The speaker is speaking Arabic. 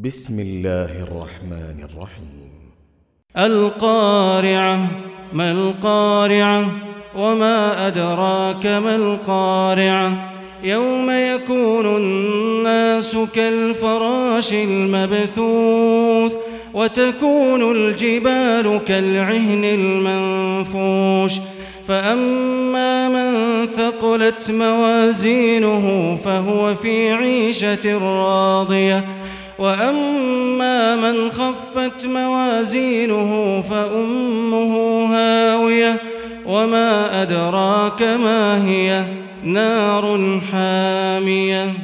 بسم الله الرحمن الرحيم. القارعة. ما القارعة؟ وما أدراك ما القارعة؟ يوم يكون الناس كالفراش المبثوث وتكون الجبال كالعهن المنفوش فأما من ثقلت موازينه فهو في عيشة راضية وأما من خفت موازينه فأمه هاوية وما أدراك ما هي نار حامية.